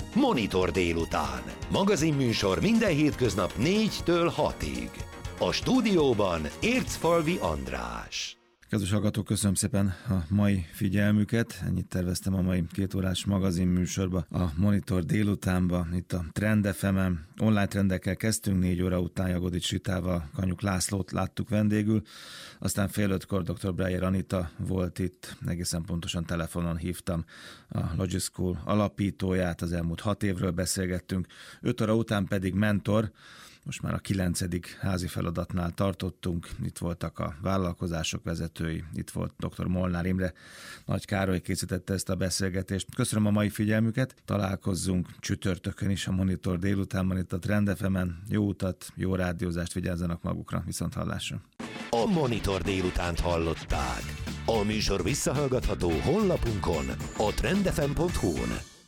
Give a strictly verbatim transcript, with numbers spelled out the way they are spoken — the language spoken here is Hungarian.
Monitor délután. Magazinműsor minden hétköznap négytől hatig. A stúdióban Ércfalvi András. Kedves hallgatók, köszönöm szépen a mai figyelmüket. Ennyit terveztem a mai kétórás magazinműsorba, a Monitor délutánba, itt a Trend ef emen. Online trendekkel kezdtünk, négy óra után Jagodics Ritával, Kanyuk Lászlót láttuk vendégül, aztán fél ötkor doktor Breyer Anita volt itt, egészen pontosan telefonon hívtam a Logischool alapítóját, az elmúlt hat évről beszélgettünk, öt óra után pedig mentor. Most már a kilencedik házi feladatnál tartottunk, itt voltak a vállalkozások vezetői, itt volt dr. Molnár Imre, Nagy Károly készítette ezt a beszélgetést. Köszönöm a mai figyelmüket, találkozzunk csütörtökön is a Monitor délutánban itt a Trend ef emen. Jó utat, jó rádiózást, vigyázzanak magukra, viszont hallásra. A Monitor délutánt hallották. A műsor visszahallgatható honlapunkon, a trendefem pont hu-n.